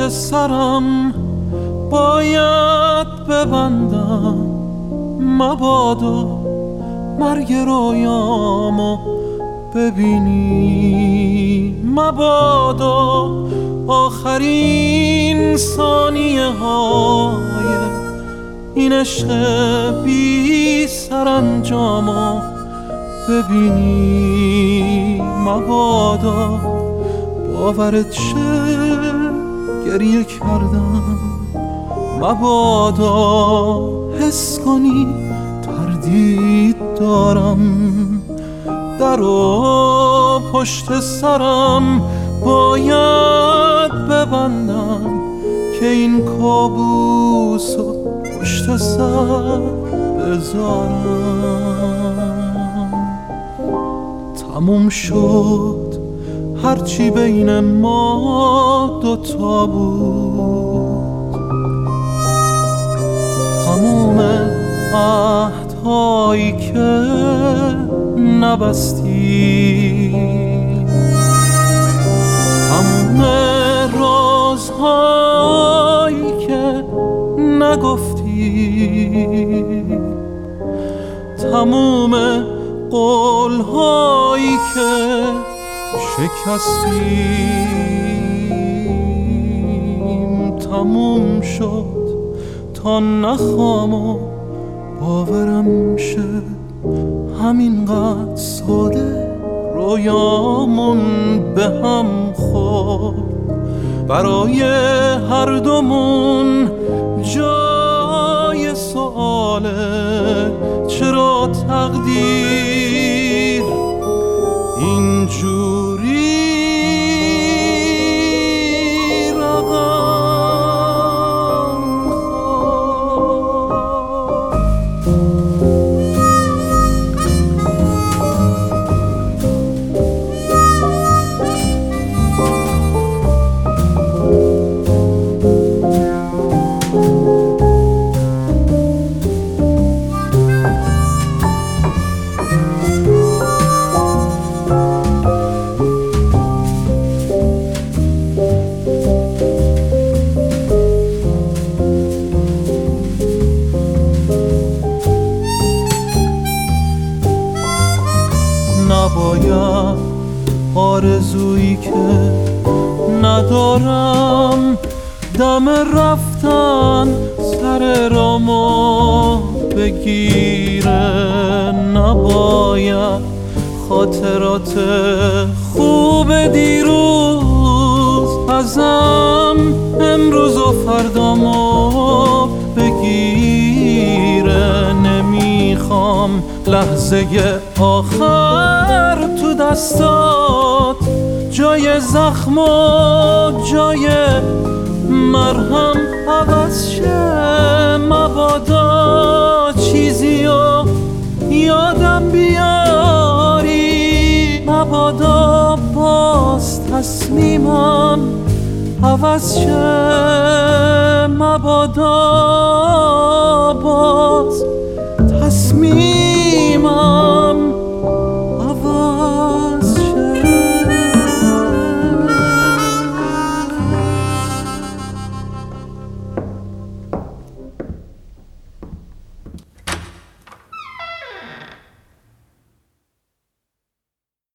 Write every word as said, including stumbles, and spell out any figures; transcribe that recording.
پشت سرم باید ببندم، مبادا مرگ رویامو ببینی، مبادا آخرین ثانیه های این عشق بی سرانجامو ببینی، مبادا باورت شه گریه کردم، مبادا حس کنی تردید دارم، در و پشت سرم باید ببندم که این کابوس رو پشت سر بذارم. تموم شد هرچی بین ما دوتا بود، تموم عهدهایی که نبستی، تموم رازهایی که نگفتی، تموم قولهایی که شکستیم، تموم شد تا نخوام و باورم شه همینقدر ساده رویامون به هم خورد، برای هر دومون جای سواله چرا تقدیر اینجوری رقم نباید آرزویی که ندارم دم رفتن سر رامو بگیره، نباید خاطرات خوب دیروز ازم امروز و فردامو بگیره، نمیخوام لحظه آخر تو دستات جای زخم و جای مرهم عوض شه، مبادا چیزیو یادم بیاری، مبادا باز تصمیمم عوض شه، مبادا